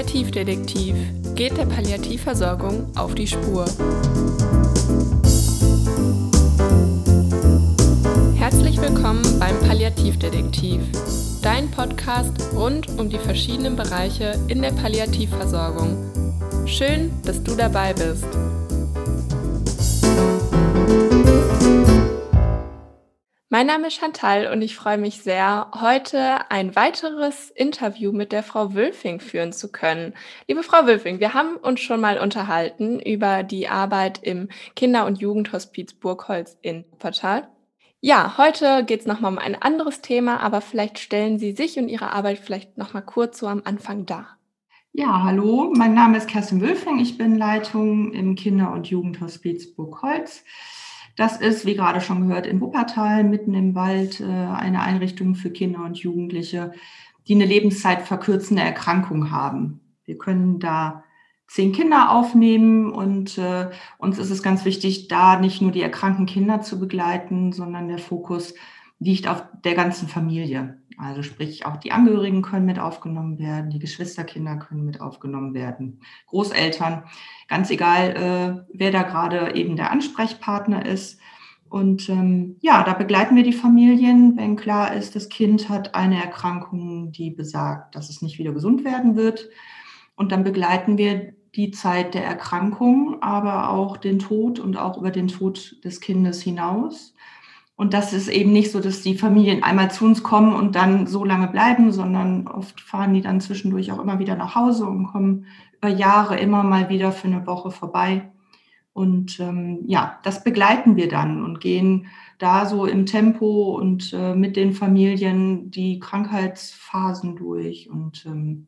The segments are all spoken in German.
Palliativdetektiv geht der Palliativversorgung auf die Spur. Herzlich willkommen beim Palliativdetektiv, dein Podcast rund um die verschiedenen Bereiche in der Palliativversorgung. Schön, dass du dabei bist. Mein Name ist Chantal und ich freue mich sehr, heute ein weiteres Interview mit der Frau Wülfing führen zu können. Liebe Frau Wülfing, wir haben uns schon mal unterhalten über die Arbeit im Kinder- und Jugendhospiz Burgholz in Wuppertal. Ja, heute geht es nochmal um ein anderes Thema, aber vielleicht stellen Sie sich und Ihre Arbeit vielleicht nochmal kurz so am Anfang dar. Ja, hallo, mein Name ist Kerstin Wülfing, ich bin Leitung im Kinder- und Jugendhospiz Burgholz. Das ist, wie gerade schon gehört, in Wuppertal, mitten im Wald, eine Einrichtung für Kinder und Jugendliche, die eine lebenszeitverkürzende Erkrankung haben. Wir können da 10 Kinder aufnehmen und uns ist es ganz wichtig, da nicht nur die erkrankten Kinder zu begleiten, sondern der Fokus liegt auf der ganzen Familie. Also sprich, auch die Angehörigen können mit aufgenommen werden, die Geschwisterkinder können mit aufgenommen werden, Großeltern, ganz egal, wer da gerade eben der Ansprechpartner ist. Und da begleiten wir die Familien, wenn klar ist, das Kind hat eine Erkrankung, die besagt, dass es nicht wieder gesund werden wird. Und dann begleiten wir die Zeit der Erkrankung, aber auch den Tod und auch über den Tod des Kindes hinaus. Und das ist eben nicht so, dass die Familien einmal zu uns kommen und dann so lange bleiben, sondern oft fahren die dann zwischendurch auch immer wieder nach Hause und kommen über Jahre immer mal wieder für eine Woche vorbei. Und das begleiten wir dann und gehen da so im Tempo und mit den Familien die Krankheitsphasen durch und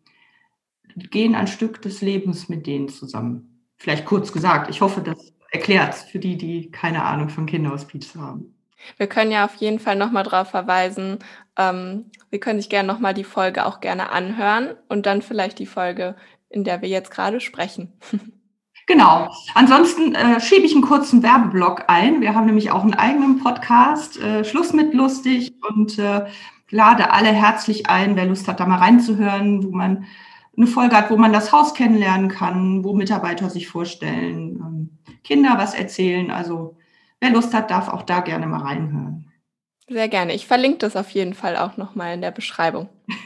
gehen ein Stück des Lebens mit denen zusammen. Vielleicht kurz gesagt. Ich hoffe, das erklärt es für die, die keine Ahnung von Kinderhospiz haben. Wir können ja auf jeden Fall nochmal darauf verweisen, Sie können sich gerne nochmal die Folge auch gerne anhören und dann vielleicht die Folge, in der wir jetzt gerade sprechen. Genau. Ansonsten schiebe ich einen kurzen Werbeblock ein. Wir haben nämlich auch einen eigenen Podcast, Schluss mit lustig, und lade alle herzlich ein, wer Lust hat, da mal reinzuhören, wo man eine Folge hat, wo man das Haus kennenlernen kann, wo Mitarbeiter sich vorstellen, Kinder was erzählen. Also wer Lust hat, darf auch da gerne mal reinhören. Sehr gerne. Ich verlinke das auf jeden Fall auch nochmal in der Beschreibung.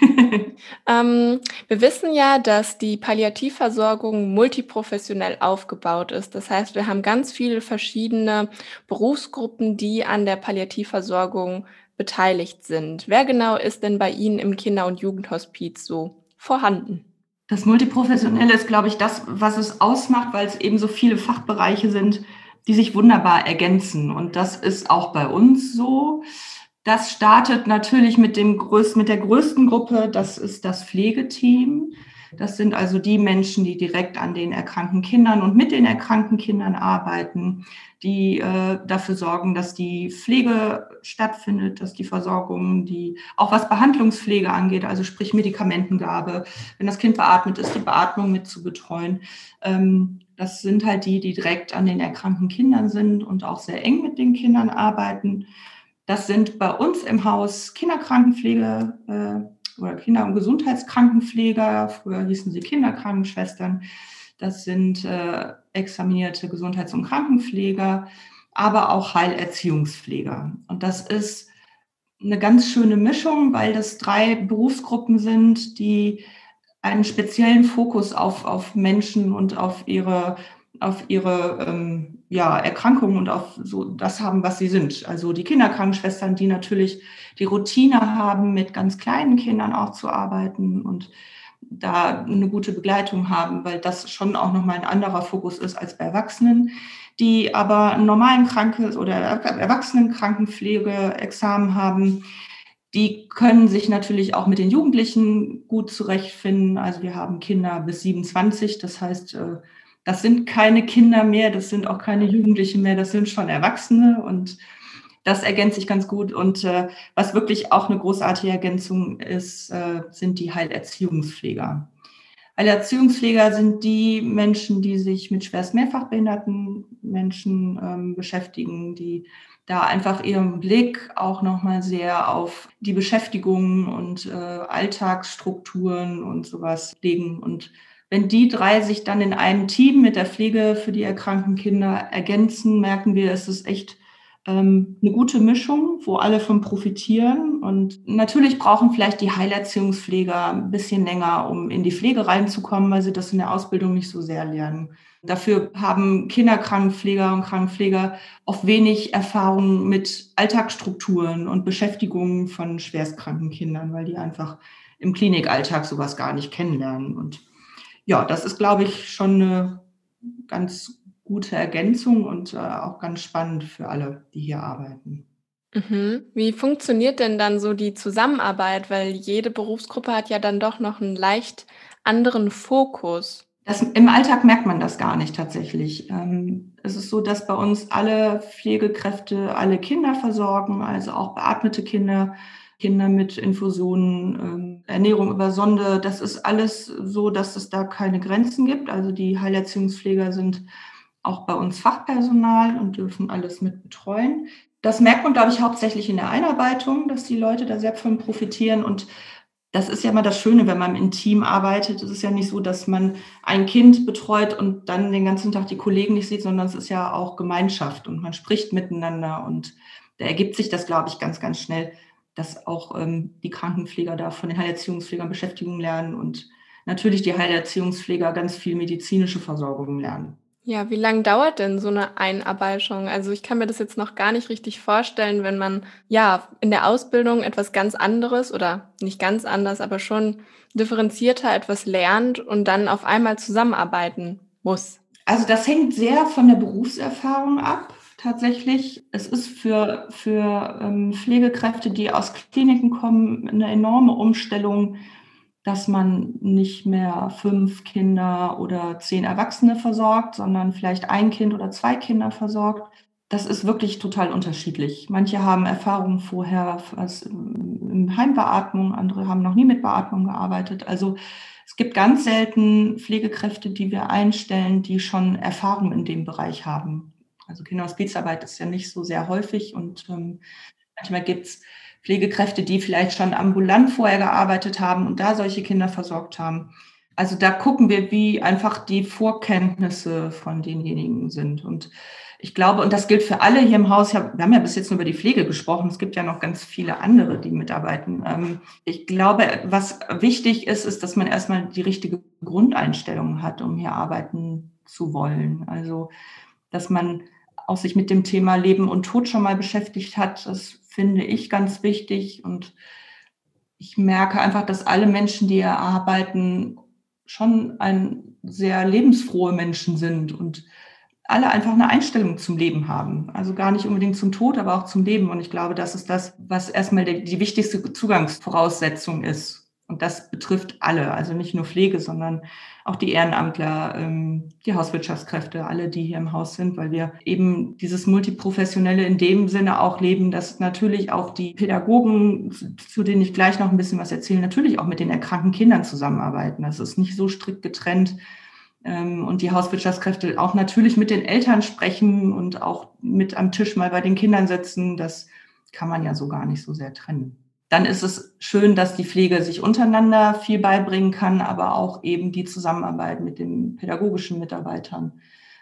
Wir wissen ja, dass die Palliativversorgung multiprofessionell aufgebaut ist. Das heißt, wir haben ganz viele verschiedene Berufsgruppen, die an der Palliativversorgung beteiligt sind. Wer genau ist denn bei Ihnen im Kinder- und Jugendhospiz so vorhanden? Das Multiprofessionelle ist, glaube ich, das, was es ausmacht, weil es eben so viele Fachbereiche sind, die sich wunderbar ergänzen. Und das ist auch bei uns so. Das startet natürlich mit der größten Gruppe, das ist das Pflegeteam. Das sind also die Menschen, die direkt an den erkrankten Kindern und mit den erkrankten Kindern arbeiten, die dafür sorgen, dass die Pflege stattfindet, dass die Versorgung, die auch was Behandlungspflege angeht, also sprich Medikamentengabe, wenn das Kind beatmet ist, die Beatmung mit zu betreuen. Das sind halt die direkt an den erkrankten Kindern sind und auch sehr eng mit den Kindern arbeiten. Das sind bei uns im Haus Kinderkrankenpflege oder Kinder- und Gesundheitskrankenpfleger. Früher hießen sie Kinderkrankenschwestern. Das sind examinierte Gesundheits- und Krankenpfleger, aber auch Heilerziehungspfleger. Und das ist eine ganz schöne Mischung, weil das 3 Berufsgruppen sind, die einen speziellen Fokus auf Menschen und auf ihre Erkrankungen und auf so das haben, was sie sind. Also die Kinderkrankenschwestern, die natürlich die Routine haben, mit ganz kleinen Kindern auch zu arbeiten und da eine gute Begleitung haben, weil das schon auch nochmal ein anderer Fokus ist als bei Erwachsenen, die aber einen normalen oder Erwachsenenkrankenpflege-Examen haben. Die können sich natürlich auch mit den Jugendlichen gut zurechtfinden. Also wir haben Kinder bis 27, das heißt, das sind keine Kinder mehr, das sind auch keine Jugendlichen mehr, das sind schon Erwachsene und das ergänzt sich ganz gut. Und was wirklich auch eine großartige Ergänzung ist, sind die Heilerziehungspfleger. Heilerziehungspfleger sind die Menschen, die sich mit schwerst mehrfachbehinderten Menschen beschäftigen, die da einfach ihren Blick auch nochmal sehr auf die Beschäftigung und Alltagsstrukturen und sowas legen. Und wenn die 3 sich dann in einem Team mit der Pflege für die erkrankten Kinder ergänzen, merken wir, es ist echt 'ne gute Mischung, wo alle von profitieren. Und natürlich brauchen vielleicht die Heilerziehungspfleger 'n bisschen länger, um in die Pflege reinzukommen, weil sie das in der Ausbildung nicht so sehr lernen. Dafür haben Kinderkrankenpfleger und Krankenpfleger oft wenig Erfahrung mit Alltagsstrukturen und Beschäftigungen von schwerstkranken Kindern, weil die einfach im Klinikalltag so was gar nicht kennenlernen. Und ja, das ist, glaube ich, schon 'ne ganz gute Ergänzung und, auch ganz spannend für alle, die hier arbeiten. Mhm. Wie funktioniert denn dann so die Zusammenarbeit? Weil jede Berufsgruppe hat ja dann doch noch 'n leicht anderen Fokus. Das im Alltag merkt man das gar nicht tatsächlich. Es ist so, dass bei uns alle Pflegekräfte alle Kinder versorgen, also auch beatmete Kinder, Kinder mit Infusionen, Ernährung über Sonde. Das ist alles so, dass es da keine Grenzen gibt. Also, die Heilerziehungspfleger sind auch bei uns Fachpersonal und dürfen alles mit betreuen. Das merkt man, glaube ich, hauptsächlich in der Einarbeitung, dass die Leute da sehr von profitieren. Und das ist ja immer das Schöne, wenn man im Team arbeitet. Es ist ja nicht so, dass man ein Kind betreut und dann den ganzen Tag die Kollegen nicht sieht, sondern es ist ja auch Gemeinschaft und man spricht miteinander. Und da ergibt sich das, glaube ich, ganz, ganz schnell, dass auch die Krankenpfleger da von den Heilerziehungspflegern Beschäftigung lernen und natürlich die Heilerziehungspfleger ganz viel medizinische Versorgung lernen. Ja, wie lang dauert denn so 'ne Einarbeitung? Also, ich kann mir das jetzt noch gar nicht richtig vorstellen, wenn man, ja, in der Ausbildung etwas ganz anderes oder nicht ganz anders, aber schon differenzierter etwas lernt und dann auf einmal zusammenarbeiten muss. Also, das hängt sehr von der Berufserfahrung ab, tatsächlich. Es ist für Pflegekräfte, die aus Kliniken kommen, 'ne enorme Umstellung, dass man nicht mehr 5 Kinder oder 10 Erwachsene versorgt, sondern vielleicht ein Kind oder 2 Kinder versorgt. Das ist wirklich total unterschiedlich. Manche haben Erfahrung vorher als in Heimbeatmung, andere haben noch nie mit Beatmung gearbeitet. Also, es gibt ganz selten Pflegekräfte, die wir einstellen, die schon Erfahrung in dem Bereich haben. Also, Kinderhospizarbeit ist ja nicht so sehr häufig und, manchmal gibt's Pflegekräfte, die vielleicht schon ambulant vorher gearbeitet haben und da solche Kinder versorgt haben. Also, da gucken wir, wie einfach die Vorkenntnisse von denjenigen sind. Und ich glaube und das gilt für alle hier im Haus. Ja, wir haben ja bis jetzt nur über die Pflege gesprochen. Es gibt ja noch ganz viele andere, die mitarbeiten. Ich glaube, was wichtig ist, ist, dass man erst mal die richtige Grundeinstellung hat, um hier arbeiten zu wollen. Also, dass man auch sich mit dem Thema Leben und Tod schon mal beschäftigt hat. Das finde ich ganz wichtig. Und ich merke einfach, dass alle Menschen, die hier arbeiten, schon ein sehr lebensfrohe Menschen sind und alle einfach eine Einstellung zum Leben haben. Also, gar nicht unbedingt zum Tod, aber auch zum Leben. Und ich glaube, das ist das, was erst mal die wichtigste Zugangsvoraussetzung ist. Und das betrifft alle, also nicht nur Pflege, sondern auch die Ehrenamtler, die Hauswirtschaftskräfte, alle, die hier im Haus sind, weil wir eben dieses Multiprofessionelle in dem Sinne auch leben, dass natürlich auch die Pädagogen, zu denen ich gleich noch ein bisschen was erzähle, natürlich auch mit den erkrankten Kindern zusammenarbeiten. Das ist nicht so strikt getrennt, und die Hauswirtschaftskräfte auch natürlich mit den Eltern sprechen und auch mit am Tisch mal bei den Kindern sitzen. Das kann man ja so gar nicht so sehr trennen. Dann ist es schön, dass die Pflege sich untereinander viel beibringen kann, aber auch eben die Zusammenarbeit mit den pädagogischen Mitarbeitern,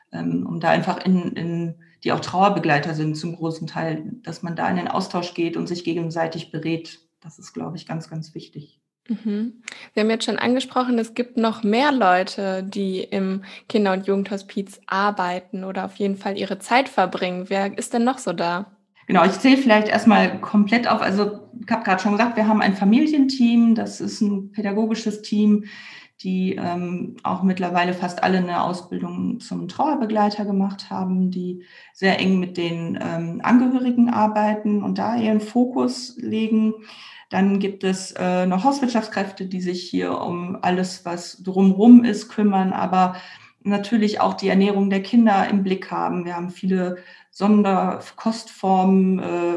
um da einfach die auch Trauerbegleiter sind zum großen Teil, dass man da in den Austausch geht und sich gegenseitig berät. Das ist, glaube ich, ganz, ganz wichtig. Mhm. Wir haben jetzt schon angesprochen, es gibt noch mehr Leute, die im Kinder und Jugendhospiz arbeiten oder auf jeden Fall ihre Zeit verbringen. Wer ist denn noch so da? Genau, ich zähle vielleicht erst mal komplett auf. Also, ich habe grad schon gesagt, wir haben ein Familienteam, das ist 'n pädagogisches Team, die, auch mittlerweile fast alle 'ne Ausbildung zum Trauerbegleiter gemacht haben, die sehr eng mit den, Angehörigen arbeiten und da ihren Fokus legen. Dann gibt es, noch Hauswirtschaftskräfte, die sich hier um alles, was drumrum ist, kümmern, aber natürlich auch die Ernährung der Kinder im Blick haben. Wir haben viele Sonderkostformen,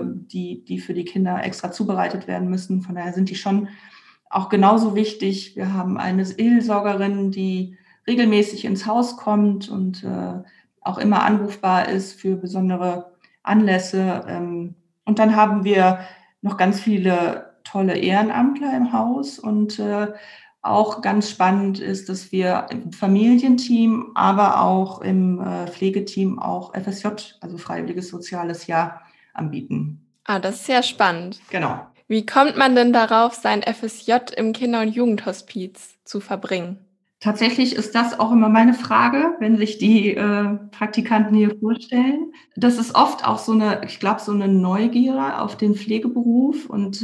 die für die Kinder extra zubereitet werden müssen. Von daher sind die schon auch genauso wichtig. Wir haben eine Seelsorgerin, die regelmäßig ins Haus kommt und, auch immer anrufbar ist für besondere Anlässe. Und dann haben wir noch ganz viele tolle Ehrenamtler im Haus und, auch ganz spannend ist, dass wir im Familienteam, aber auch im Pflegeteam auch FSJ, also Freiwilliges Soziales Jahr, anbieten. Ah, das ist ja spannend. Genau. Wie kommt man denn darauf, sein FSJ im Kinder- und Jugendhospiz zu verbringen? Tatsächlich ist das auch immer meine Frage, wenn sich die Praktikanten hier vorstellen. Das ist oft auch so eine, ich glaube, so eine Neugier auf den Pflegeberuf und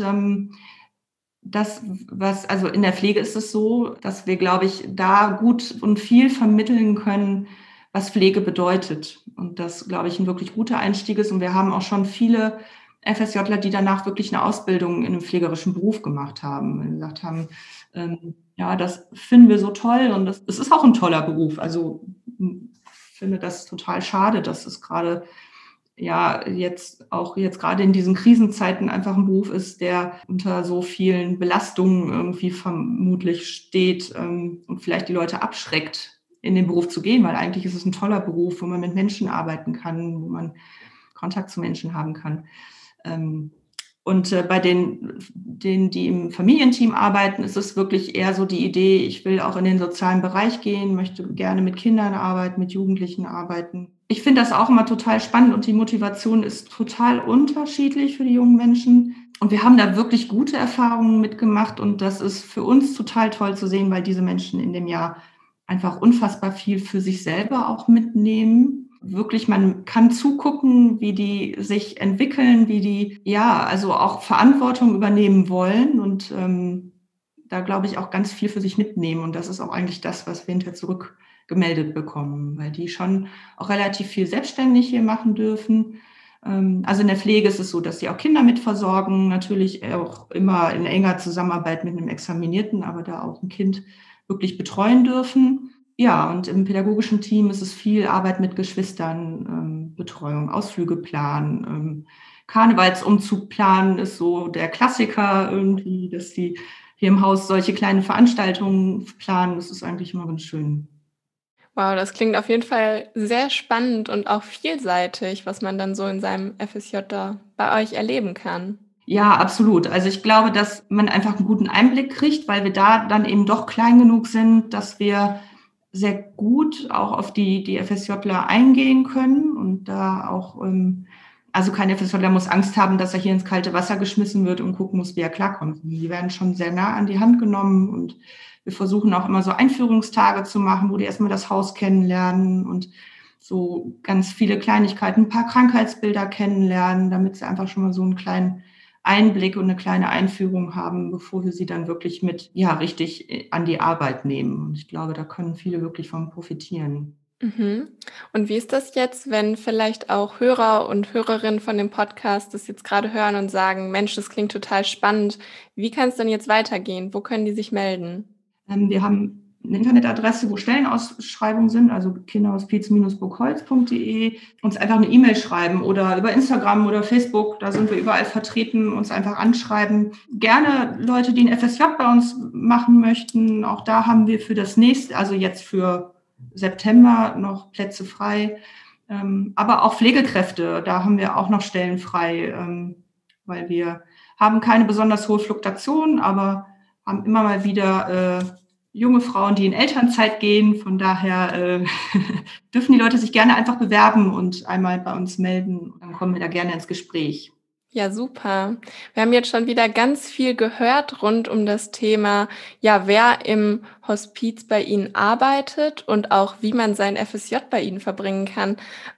also in der Pflege ist es so, dass wir, glaube ich, da gut und viel vermitteln können, was Pflege bedeutet. Und das, glaube ich, ein wirklich guter Einstieg ist. Und wir haben auch schon viele FSJler, die danach wirklich eine Ausbildung in einem pflegerischen Beruf gemacht haben und gesagt haben, ja, das finden wir so toll und es ist auch ein toller Beruf. Also ich finde das total schade, dass es gerade ja jetzt gerade in diesen Krisenzeiten einfach ein Beruf ist, der unter so vielen Belastungen irgendwie vermutlich steht, und vielleicht die Leute abschreckt, in den Beruf zu gehen, weil eigentlich ist es ein toller Beruf, wo man mit Menschen arbeiten kann, wo man Kontakt zu Menschen haben kann. Und bei denen, die im Familienteam arbeiten, ist es wirklich eher so die Idee, ich will auch in den sozialen Bereich gehen, möchte gerne mit Kindern arbeiten, mit Jugendlichen arbeiten. Ich finde das auch immer total spannend und die Motivation ist total unterschiedlich für die jungen Menschen. Und wir haben da wirklich gute Erfahrungen mitgemacht und das ist für uns total toll zu sehen, weil diese Menschen in dem Jahr einfach unfassbar viel für sich selber auch mitnehmen. Wirklich, man kann zugucken, wie die sich entwickeln, wie die, ja, also auch Verantwortung übernehmen wollen und da glaube ich auch ganz viel für sich mitnehmen. Und das ist auch eigentlich das, was wir hinterher zurückgemeldet bekommen, weil die schon auch relativ viel selbstständig hier machen dürfen. Also in der Pflege ist es so, dass sie auch Kinder mitversorgen, natürlich auch immer in enger Zusammenarbeit mit einem Examinierten, aber da auch ein Kind wirklich betreuen dürfen. Ja, und im pädagogischen Team ist es viel Arbeit mit Geschwistern, Betreuung, Ausflüge planen, Karnevalsumzug planen ist so der Klassiker irgendwie, dass die hier im Haus solche kleine Veranstaltungen planen. Das ist eigentlich immer ganz schön. Wow, das klingt auf jeden Fall sehr spannend und auch vielseitig, was man dann so in seinem FSJ da bei euch erleben kann. Ja, absolut. Also ich glaube, dass man einfach einen guten Einblick kriegt, weil wir da dann eben doch klein genug sind, dass wir sehr gut auch auf die FSJler eingehen können und da auch, also kein FSJler muss Angst haben, dass er hier ins kalte Wasser geschmissen wird und gucken muss, wie er klarkommt. Die werden schon sehr nah an die Hand genommen und wir versuchen auch immer so Einführungstage zu machen, wo die erstmal das Haus kennenlernen und so ganz viele Kleinigkeiten, ein paar Krankheitsbilder kennenlernen, damit sie einfach schon mal so einen kleinen Einblick und eine kleine Einführung haben, bevor wir sie dann wirklich mit, ja, richtig an die Arbeit nehmen. Und ich glaube, da können viele wirklich von profitieren. Mhm. Und wie ist das jetzt, wenn vielleicht auch Hörer und Hörerinnen von dem Podcast das jetzt gerade hören und sagen: „Mensch, das klingt total spannend. Wie kann es denn jetzt weitergehen? Wo können die sich melden?“ Wir haben eine Internetadresse, wo Stellenausschreibungen sind, also kinderhospiz-burgholz.de, uns einfach eine E-Mail schreiben oder über Instagram oder Facebook, da sind wir überall vertreten, uns einfach anschreiben. Gerne Leute, die ein FSJ bei uns machen möchten, auch da haben wir für das nächste, also jetzt für September noch Plätze frei. Aber auch Pflegekräfte, da haben wir auch noch Stellen frei, weil wir haben keine besonders hohe Fluktuation, aber haben immer mal wieder junge Frauen, die in Elternzeit gehen. Von daher dürfen die Leute sich gerne einfach bewerben und einmal bei uns melden. Dann kommen wir da gerne ins Gespräch. Ja, super. Wir haben jetzt schon wieder ganz viel gehört rund um das Thema, ja, wer im Hospiz bei Ihnen arbeitet und auch wie man sein FSJ bei Ihnen verbringen kann.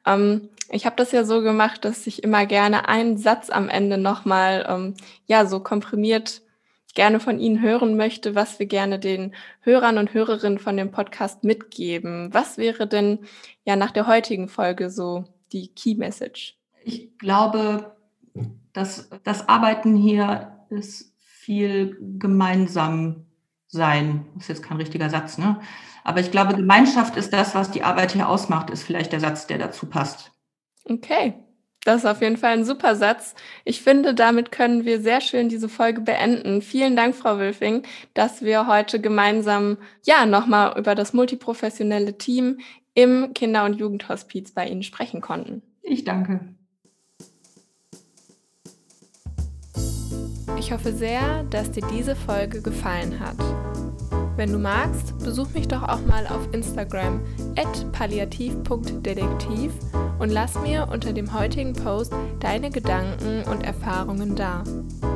Ich habe das ja so gemacht, dass ich immer gerne einen Satz am Ende noch mal, ja, so komprimiert gerne von Ihnen hören möchte, was wir gerne den Hörern und Hörerinnen von dem Podcast mitgeben. Was wäre denn, ja, nach der heutigen Folge so die Key Message? Ich glaube, dass das Arbeiten hier ist viel gemeinsam sein. Das ist jetzt kein richtiger Satz, ne? Aber ich glaube, Gemeinschaft ist das, was die Arbeit hier ausmacht, ist vielleicht der Satz, der dazu passt. Okay, das ist auf jeden Fall ein super Satz. Ich finde, damit können wir sehr schön diese Folge beenden. Vielen Dank, Frau Wülfing, dass wir heute gemeinsam, ja, noch mal über das multiprofessionelle Team im Kinder- und Jugendhospiz bei Ihnen sprechen konnten. Ich danke. Ich hoffe sehr, dass dir diese Folge gefallen hat. Wenn du magst, besuch mich doch auch mal auf Instagram @palliativ.detektiv und lass mir unter dem heutigen Post deine Gedanken und Erfahrungen da.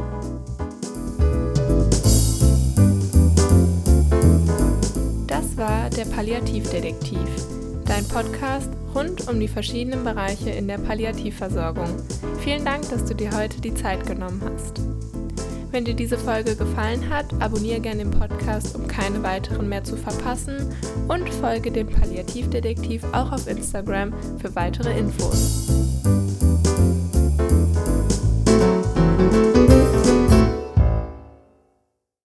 Das war der Palliativdetektiv, dein Podcast rund um die verschiedenen Bereiche in der Palliativversorgung. Vielen Dank, dass du dir heute die Zeit genommen hast. Wenn dir diese Folge gefallen hat, abonniere gerne den Podcast, um keine weiteren mehr zu verpassen und folge dem Palliativdetektiv auch auf Instagram für weitere Infos.